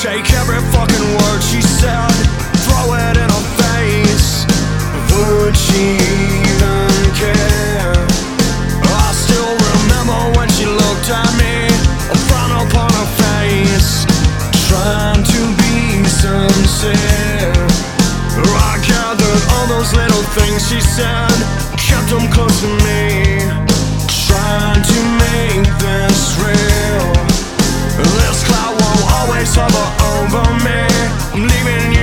Take every fucking word she said, throw it in her face. Would she even care? I still remember when she looked at me, a frown upon her face, trying to be sincere. I gathered all those little things she said, kept them close to me, trying to make this real. This cloud won't always hover over me. I'm leaving